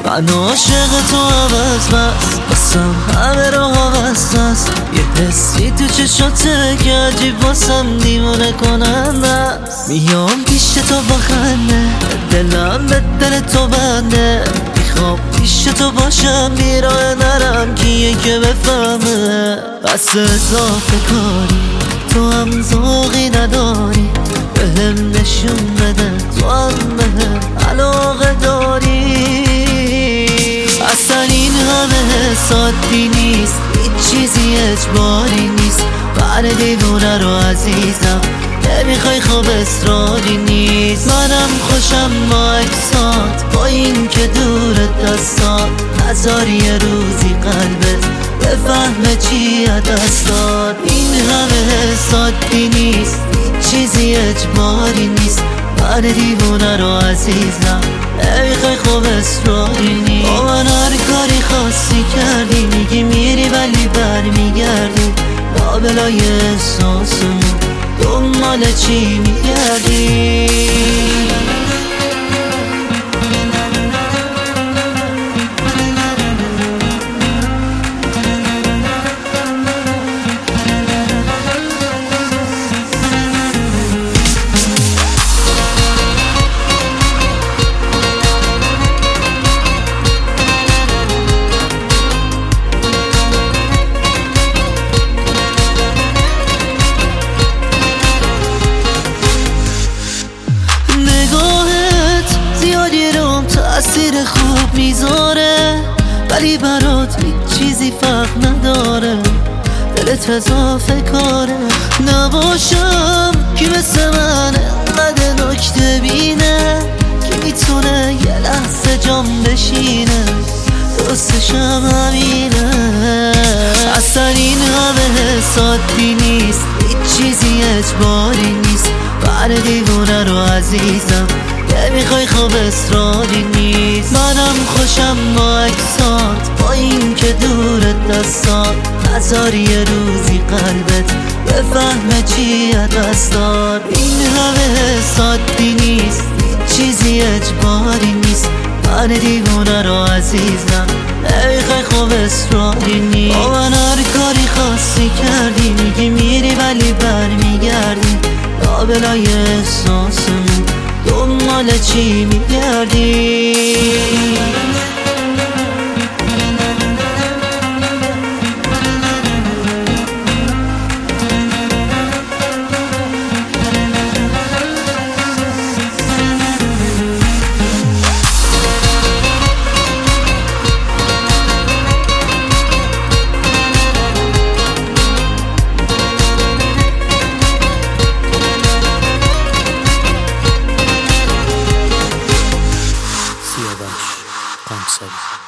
من عاشق تو عوض بس بسم همه رو عوض هست. یه حسی تو چشاته که عجیب واسم دیوونه کننده است. میام پیش تو با خنده، دلم به دل تو بنده. میخوام پیش تو باشم، بیراه نرم کیه که بفهمه. بس اضافه کاری تو هم ذوقی نداری، بهم نشون بده تو هم بهم علاقه داری. اصلا این همه حسادی نیست، هیچ چیزی اجباری نیست. بر دیوونه رو عزیزم نمیخوای خوب اصراری نیست. منم خوشم با اکسات، با این که دورت دستات نذاری یه روزی قلبت بفهمه چی دست داد. این همه حسادی نیست، هیچ چیزی اجباری نیست. من دیوونه رو عزیزم نمیخوای خوب اصراری نیست. با من هر کاری خاصی کردی، میگی میری ولی برمیگردی. لابلای احساسمون دنبال چی میگردی؟ تأثیر خوب میذاره ولی برات هیچ چیزی فرق نداره. دلت اضافه کاره نباشم که مثل من انقدر نکته بینه که میتونه یه لحظه جام بشینه. دوستشم همینه. اصلا این همه حسادی نیست، هیچ چیزی اجباری نیست. بر دیوونه رو عزیزم نمیخوای خوب اصراری نیست. منم خوشم با اکسات، با این که دورت دستات نذاری یه روزی قلبت بفهمه چی دست داد. این همه حسادی نیست، هیچ چیزی اجباری نیست. من دیوونه رو عزیزم نمیخوای خوب اصراری نیست. با من هر کاری خاصی کردی، میگی میری ولی برمیگردی. لابلای احساسمون دنبال چی میگردی؟ Siyabaş Kamsari.